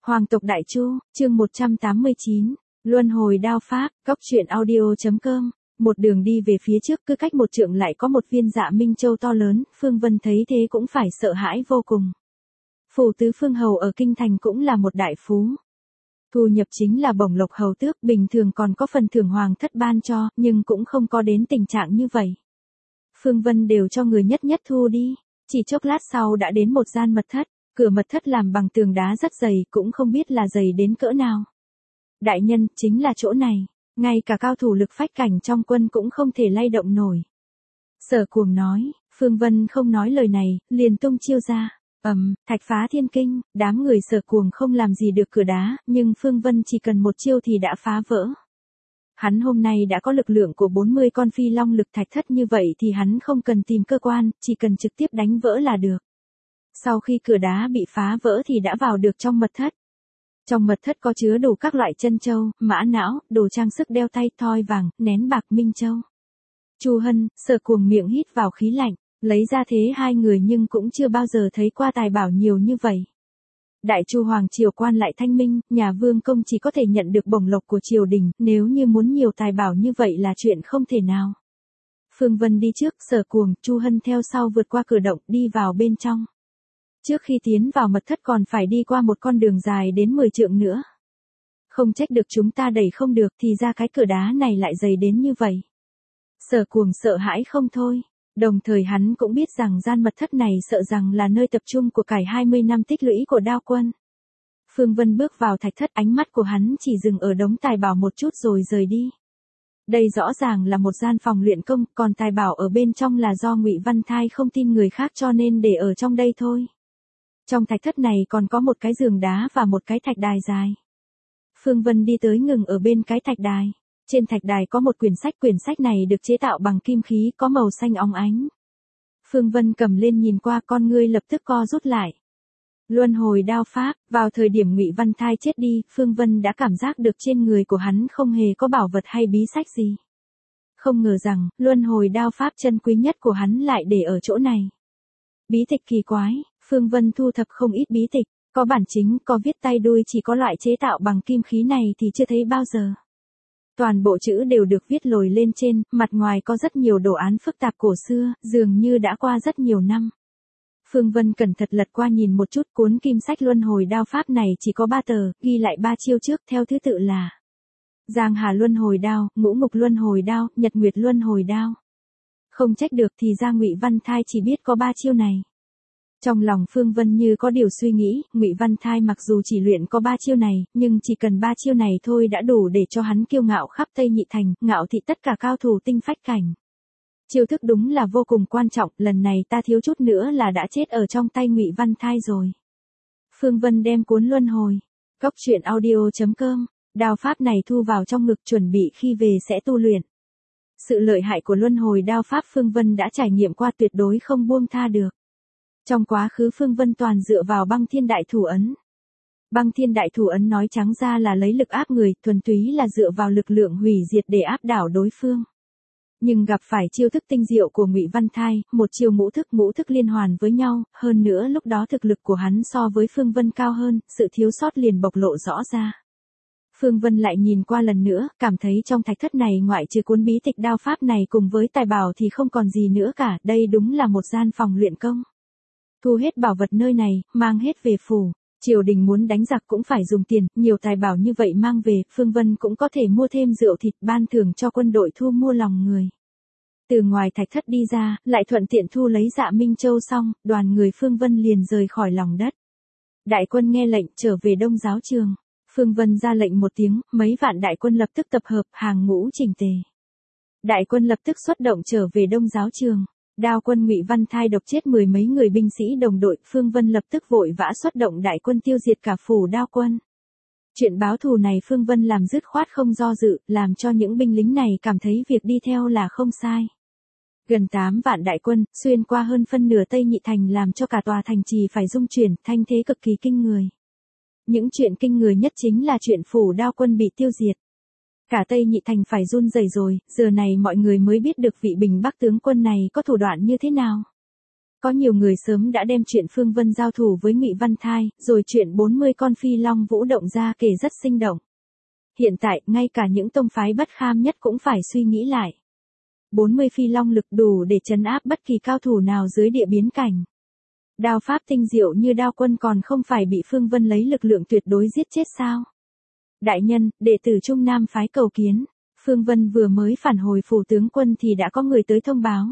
Hoàng tộc Đại Chu, chương 189, Luân hồi đao pháp, Cốc truyện audio.com. Một đường đi về phía trước, cứ cách một trượng lại có một viên Dạ Minh Châu to lớn, Phương Vân thấy thế cũng phải sợ hãi vô cùng. Phủ tứ phương hầu ở kinh thành cũng là một đại phú. Thu nhập chính là bổng lộc hầu tước, bình thường còn có phần thưởng hoàng thất ban cho, nhưng cũng không có đến tình trạng như vậy. Phương Vân đều cho người nhất nhất thu đi, chỉ chốc lát sau đã đến một gian mật thất. Cửa mật thất làm bằng tường đá rất dày, cũng không biết là dày đến cỡ nào. Đại nhân, chính là chỗ này, ngay cả cao thủ lực phách cảnh trong quân cũng không thể lay động nổi. Sở Cuồng nói, Phương Vân không nói lời này, liền tung chiêu ra, thạch phá thiên kinh, đám người Sở Cuồng không làm gì được cửa đá, nhưng Phương Vân chỉ cần một chiêu thì đã phá vỡ. Hắn hôm nay đã có lực lượng của 40 con phi long lực thạch thất như vậy thì hắn không cần tìm cơ quan, chỉ cần trực tiếp đánh vỡ là được. Sau khi cửa đá bị phá vỡ thì đã vào được trong mật thất. Trong mật thất có chứa đủ các loại chân châu, mã não, đồ trang sức đeo tay, thoi vàng, nén bạc, minh châu. Chu Hân, Sở Cuồng miệng hít vào khí lạnh, lấy ra thế hai người nhưng cũng chưa bao giờ thấy qua tài bảo nhiều như vậy. Đại Chu Hoàng triều quan lại thanh minh, nhà vương công chỉ có thể nhận được bổng lộc của triều đình, nếu như muốn nhiều tài bảo như vậy là chuyện không thể nào. Phương Vân đi trước, Sở Cuồng, Chu Hân theo sau vượt qua cửa động đi vào bên trong. Trước khi tiến vào mật thất còn phải đi qua một con đường dài đến 10 trượng nữa. Không trách được chúng ta đẩy không được thì ra cái cửa đá này lại dày đến như vậy. Sở Cuồng sợ hãi không thôi, đồng thời hắn cũng biết rằng gian mật thất này sợ rằng là nơi tập trung của cải 20 năm tích lũy của Đao Quân. Phương Vân bước vào thạch thất, ánh mắt của hắn chỉ dừng ở đống tài bảo một chút rồi rời đi. Đây rõ ràng là một gian phòng luyện công, còn tài bảo ở bên trong là do Ngụy Văn Thai không tin người khác cho nên để ở trong đây thôi. Trong thạch thất này còn có một cái giường đá và một cái thạch đài dài. Phương Vân đi tới ngừng ở bên cái thạch đài. Trên thạch đài có một quyển sách này được chế tạo bằng kim khí có màu xanh óng ánh. Phương Vân cầm lên nhìn qua, con ngươi lập tức co rút lại. Luân hồi đao pháp, vào thời điểm Ngụy Văn Thai chết đi, Phương Vân đã cảm giác được trên người của hắn không hề có bảo vật hay bí sách gì. Không ngờ rằng, luân hồi đao pháp chân quý nhất của hắn lại để ở chỗ này. Bí tịch kỳ quái, Phương Vân thu thập không ít bí tịch, có bản chính, có viết tay đuôi, chỉ có loại chế tạo bằng kim khí này thì chưa thấy bao giờ. Toàn bộ chữ đều được viết lồi lên trên, mặt ngoài có rất nhiều đồ án phức tạp cổ xưa, dường như đã qua rất nhiều năm. Phương Vân cẩn thận lật qua nhìn một chút, cuốn kim sách luân hồi đao pháp này chỉ có 3 tờ, ghi lại 3 chiêu trước theo thứ tự là Giang Hà luân hồi đao, Ngũ Ngục luân hồi đao, Nhật Nguyệt luân hồi đao. Không trách được thì ra Ngụy Văn Thai chỉ biết có 3 chiêu này. Trong lòng Phương Vân như có điều suy nghĩ, Ngụy Văn Thai mặc dù chỉ luyện có 3 chiêu này, nhưng chỉ cần 3 chiêu này thôi đã đủ để cho hắn kiêu ngạo khắp Tây Nhị Thành, ngạo thị tất cả cao thủ tinh phách cảnh. Chiêu thức đúng là vô cùng quan trọng, lần này ta thiếu chút nữa là đã chết ở trong tay Ngụy Văn Thai rồi. Phương Vân đem cuốn luân hồi, Cốc truyện audio.com, đao pháp này thu vào trong ngực chuẩn bị khi về sẽ tu luyện. Sự lợi hại của luân hồi đao pháp Phương Vân đã trải nghiệm qua, tuyệt đối không buông tha được. Trong quá khứ Phương Vân toàn dựa vào băng thiên đại thủ ấn. Băng thiên đại thủ ấn nói trắng ra là lấy lực áp người, thuần túy là dựa vào lực lượng hủy diệt để áp đảo đối phương. Nhưng gặp phải chiêu thức tinh diệu của Ngụy Văn Thai, một chiêu ngũ thức liên hoàn với nhau, hơn nữa lúc đó thực lực của hắn so với Phương Vân cao hơn, sự thiếu sót liền bộc lộ rõ ra. Phương Vân lại nhìn qua lần nữa, cảm thấy trong thạch thất này ngoại trừ cuốn bí tịch đao pháp này cùng với tài bảo thì không còn gì nữa cả, đây đúng là một gian phòng luyện công. Thu hết bảo vật nơi này, mang hết về phủ. Triều đình muốn đánh giặc cũng phải dùng tiền, nhiều tài bảo như vậy mang về, Phương Vân cũng có thể mua thêm rượu thịt ban thưởng cho quân đội thu mua lòng người. Từ ngoài thạch thất đi ra, lại thuận tiện thu lấy Dạ Minh Châu xong, đoàn người Phương Vân liền rời khỏi lòng đất. Đại quân nghe lệnh trở về Đông Giáo Trường. Phương Vân ra lệnh một tiếng, mấy vạn đại quân lập tức tập hợp, hàng ngũ chỉnh tề. Đại quân lập tức xuất động trở về Đông Giáo Trường. Đao quân Ngụy Văn Thai độc chết 10 mấy người binh sĩ đồng đội, Phương Vân lập tức vội vã xuất động đại quân tiêu diệt cả phủ Đao quân. Chuyện báo thù này Phương Vân làm dứt khoát không do dự, làm cho những binh lính này cảm thấy việc đi theo là không sai. Gần 8 vạn đại quân, xuyên qua hơn phân nửa Tây Nhị Thành làm cho cả tòa thành trì phải rung chuyển, thanh thế cực kỳ kinh người. Những chuyện kinh người nhất chính là chuyện phủ Đao quân bị tiêu diệt. Cả Tây Nhị Thành phải run rẩy rồi, giờ này mọi người mới biết được vị Bình Bắc tướng quân này có thủ đoạn như thế nào. có nhiều người sớm đã đem chuyện Phương Vân giao thủ với Ngụy Văn Thai, rồi chuyện 40 con phi long vũ động ra kể rất sinh động. Hiện tại, ngay cả những tông phái bất kham nhất cũng phải suy nghĩ lại. 40 phi long lực đủ để trấn áp bất kỳ cao thủ nào dưới địa biến cảnh. Đao pháp tinh diệu như Đao Quân còn không phải bị Phương Vân lấy lực lượng tuyệt đối giết chết sao? Đại nhân, đệ tử Trung Nam phái cầu kiến. Phương Vân vừa mới phản hồi phủ tướng quân thì đã có người tới thông báo.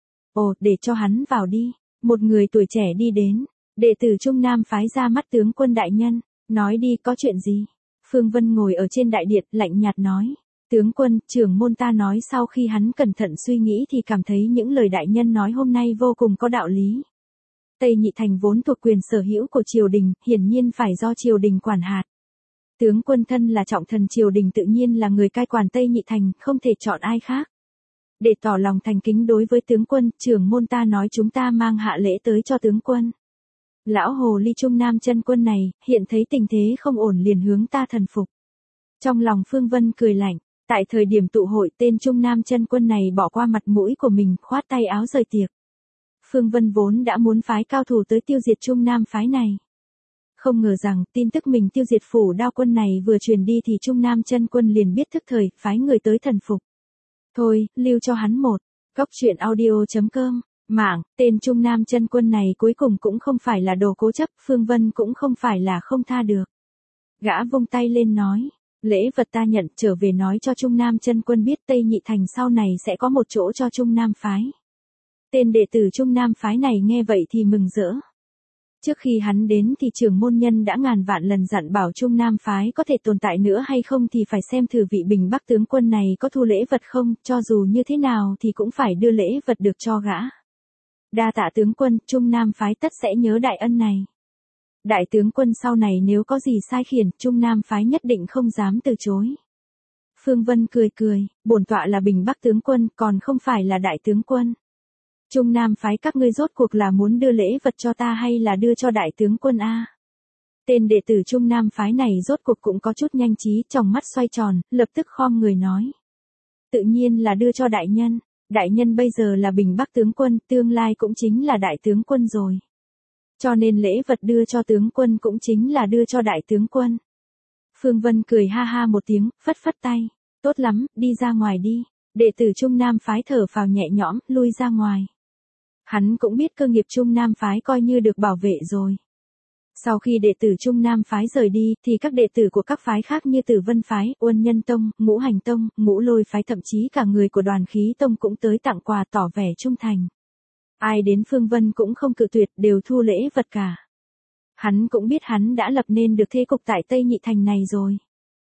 Ồ, để cho hắn vào đi. Một người tuổi trẻ đi đến. Đệ tử Trung Nam phái ra mắt tướng quân đại nhân. Nói đi, có chuyện gì? Phương Vân ngồi ở trên đại điện, lạnh nhạt nói. Tướng quân, trưởng môn ta nói sau khi hắn cẩn thận suy nghĩ thì cảm thấy những lời đại nhân nói hôm nay vô cùng có đạo lý. Tây Nhị Thành vốn thuộc quyền sở hữu của triều đình, hiển nhiên phải do triều đình quản hạt. Tướng quân thân là trọng thần triều đình tự nhiên là người cai quản Tây Nhị Thành, không thể chọn ai khác. Để tỏ lòng thành kính đối với tướng quân, trưởng môn ta nói chúng ta mang hạ lễ tới cho tướng quân. Lão hồ ly Trung Nam chân quân này, hiện thấy tình thế không ổn liền hướng ta thần phục. Trong lòng Phương Vân cười lạnh, tại thời điểm tụ hội tên Trung Nam chân quân này bỏ qua mặt mũi của mình, khoát tay áo rời tiệc. Phương Vân vốn đã muốn phái cao thủ tới tiêu diệt Trung Nam phái này. Không ngờ rằng tin tức mình tiêu diệt phủ Đao Quân này vừa truyền đi thì Trung Nam chân quân liền biết thức thời, phái người tới thần phục. Thôi, lưu cho hắn một. Góc truyện audio.com. Mạng, tên Trung Nam chân quân này cuối cùng cũng không phải là đồ cố chấp, Phương Vân cũng không phải là không tha được. Gã vung tay lên nói, lễ vật ta nhận trở về nói cho Trung Nam chân quân biết Tây Nhị Thành sau này sẽ có một chỗ cho Trung Nam phái. Tên đệ tử Trung Nam phái này nghe vậy thì mừng rỡ. Trước khi hắn đến thì trưởng môn nhân đã ngàn vạn lần dặn bảo Trung Nam phái có thể tồn tại nữa hay không thì phải xem thử vị Bình Bắc tướng quân này có thu lễ vật không, cho dù như thế nào thì cũng phải đưa lễ vật được cho gã. Đa tạ tướng quân, Trung Nam phái tất sẽ nhớ đại ân này. Đại tướng quân sau này nếu có gì sai khiển, Trung Nam phái nhất định không dám từ chối. Phương Vân cười cười, bổn tọa là Bình Bắc tướng quân, còn không phải là đại tướng quân. Trung Nam phái các ngươi rốt cuộc là muốn đưa lễ vật cho ta hay là đưa cho đại tướng quân a? Tên đệ tử Trung Nam phái này rốt cuộc cũng có chút nhanh trí, trong mắt xoay tròn, lập tức khom người nói. Tự nhiên là đưa cho đại nhân. Đại nhân bây giờ là Bình Bắc tướng quân, tương lai cũng chính là đại tướng quân rồi. Cho nên lễ vật đưa cho tướng quân cũng chính là đưa cho đại tướng quân. Phương Vân cười ha ha một tiếng, phất phất tay. Tốt lắm, đi ra ngoài đi. Đệ tử Trung Nam phái thở phào nhẹ nhõm, lui ra ngoài. Hắn cũng biết cơ nghiệp Trung Nam phái coi như được bảo vệ rồi. Sau khi đệ tử Trung Nam phái rời đi, thì các đệ tử của các phái khác như Tử Vân phái, Uân Nhân tông, Ngũ Hành tông, Ngũ Lôi phái thậm chí cả người của Đoàn Khí tông cũng tới tặng quà tỏ vẻ trung thành. Ai đến Phương Vân cũng không cự tuyệt, đều thu lễ vật cả. Hắn cũng biết hắn đã lập nên được thế cục tại Tây Nhị Thành này rồi.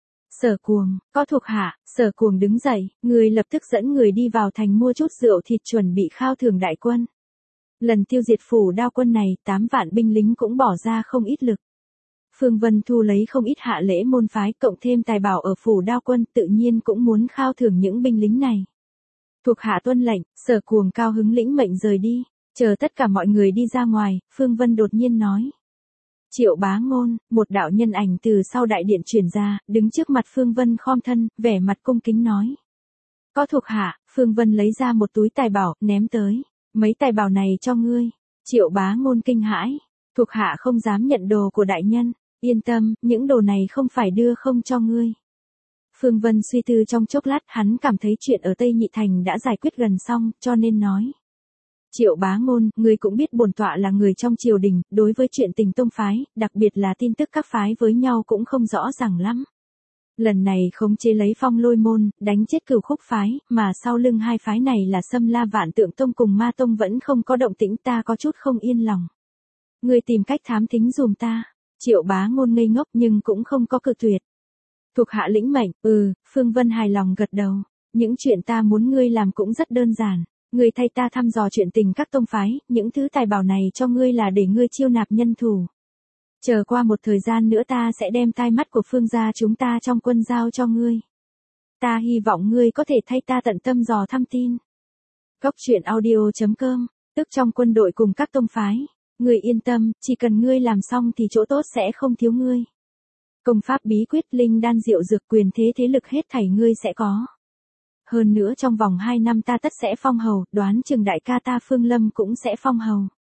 Sở Cuồng, có thuộc hạ, Sở Cuồng đứng dậy, người lập tức dẫn người đi vào thành mua chút rượu thịt chuẩn bị khao thưởng đại quân. Lần tiêu diệt phủ Đao Quân này, 8 vạn binh lính cũng bỏ ra không ít lực. Phương Vân thu lấy không ít hạ lễ môn phái, cộng thêm tài bảo ở phủ Đao Quân, tự nhiên cũng muốn khao thưởng những binh lính này. Thuộc hạ tuân lệnh, Sở Cuồng cao hứng lĩnh mệnh rời đi, chờ tất cả mọi người đi ra ngoài, Phương Vân đột nhiên nói. Triệu Bá Ngôn, một đạo nhân ảnh từ sau đại điện truyền ra, đứng trước mặt Phương Vân khom thân, vẻ mặt cung kính nói. Có thuộc hạ, Phương Vân lấy ra một túi tài bảo, ném tới. Mấy tài bảo này cho ngươi. Triệu Bá Ngôn kinh hãi. Thuộc hạ không dám nhận đồ của đại nhân. Yên tâm, những đồ này không phải đưa không cho ngươi. Phương Vân suy tư trong chốc lát, hắn cảm thấy chuyện ở Tây Nhị Thành đã giải quyết gần xong, cho nên nói. Triệu Bá Ngôn, ngươi cũng biết bổn tọa là người trong triều đình, đối với chuyện tình tông phái, đặc biệt là tin tức các phái với nhau cũng không rõ ràng lắm. Lần này khống chế lấy Phong Lôi môn, đánh chết Cửu Khúc phái, mà sau lưng hai phái này là Sâm La Vạn Tượng tông cùng Ma tông vẫn không có động tĩnh, ta có chút không yên lòng. Ngươi tìm cách thám thính dùm ta. Triệu Bá Ngôn ngây ngốc nhưng cũng không có cự tuyệt. Thuộc hạ lĩnh mệnh, Phương Vân hài lòng gật đầu. Những chuyện ta muốn ngươi làm cũng rất đơn giản. Ngươi thay ta thăm dò chuyện tình các tông phái, những thứ tài bảo này cho ngươi là để ngươi chiêu nạp nhân thủ. Chờ qua một thời gian nữa ta sẽ đem tai mắt của Phương gia chúng ta trong quân giao cho ngươi. Ta hy vọng ngươi có thể thay ta tận tâm dò thăm tin. Góc truyện audio.com, tức trong quân đội cùng các tông phái. Ngươi yên tâm, chỉ cần ngươi làm xong thì chỗ tốt sẽ không thiếu ngươi. Công pháp bí quyết linh đan diệu dược quyền thế lực hết thảy ngươi sẽ có. Hơn nữa trong vòng 2 năm ta tất sẽ phong hầu, đoán chừng đại ca ta Phương Lâm cũng sẽ phong hầu.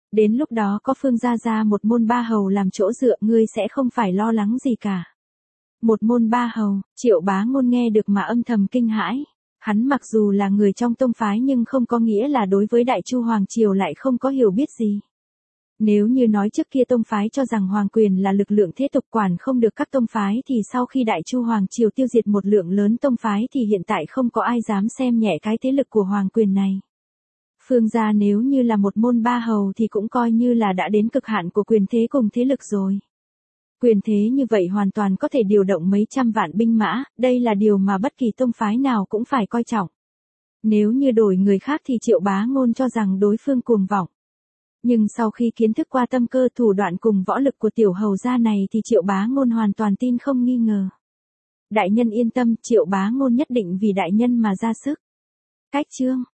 Đến lúc đó có Phương gia gia một môn ba hầu làm chỗ dựa, ngươi sẽ không phải lo lắng gì cả. Một môn ba hầu, Triệu Bá Ngôn nghe được mà âm thầm kinh hãi. Hắn mặc dù là người trong tông phái nhưng không có nghĩa là đối với Đại Chu Hoàng Triều lại không có hiểu biết gì. Nếu như nói trước kia tông phái cho rằng hoàng quyền là lực lượng thế tục quản không được các tông phái thì sau khi Đại Chu Hoàng Triều tiêu diệt một lượng lớn tông phái thì hiện tại không có ai dám xem nhẹ cái thế lực của hoàng quyền này. Phương gia nếu như là một môn ba hầu thì cũng coi như là đã đến cực hạn của quyền thế cùng thế lực rồi. Quyền thế như vậy hoàn toàn có thể điều động mấy trăm vạn binh mã, đây là điều mà bất kỳ tông phái nào cũng phải coi trọng. Nếu như đổi người khác thì Triệu Bá Ngôn cho rằng đối phương cuồng vọng. Nhưng sau khi kiến thức qua tâm cơ thủ đoạn cùng võ lực của tiểu hầu gia này thì Triệu Bá Ngôn hoàn toàn tin không nghi ngờ. Đại nhân yên tâm, Triệu Bá Ngôn nhất định vì đại nhân mà ra sức. Cách chương